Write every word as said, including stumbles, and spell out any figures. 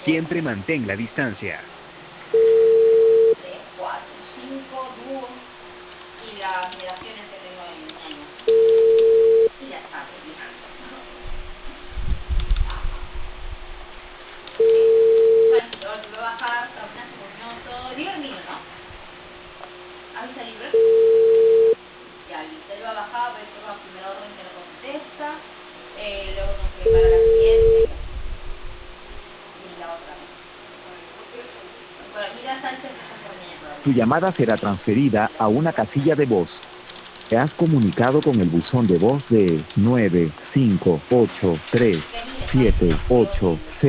Siempre mantén la distancia. tres, cuatro, cinco, dúo y las relaciones que tengo en años. Y ya está, terminando. Tranquilo, te voy a bajar, caminas un minuto. Libre mío, ¿no? ¿Avisa libre? Ya, listo, él va a bajar, ver que va a primera orden que no contesta. Eh, luego nos prepara la siguiente. Y la otra. Por aquí la Sánchez está por mí todavía. Tu llamada será transferida a una casilla de voz. Te has comunicado con el buzón de voz de nueve cinco ocho tres siete ocho seis.